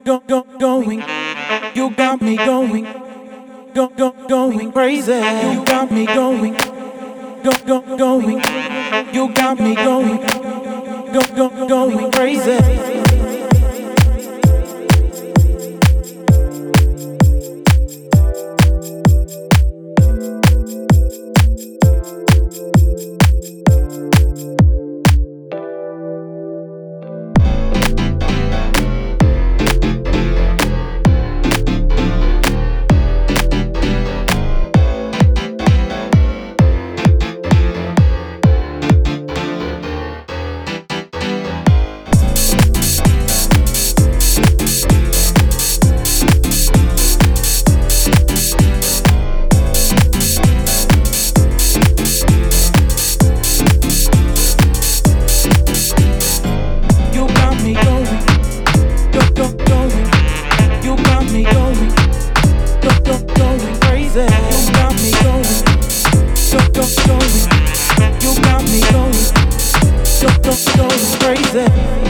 Going, you got me going, going crazy. You got me going, going, you got me going, going crazy. You got me going, crazy.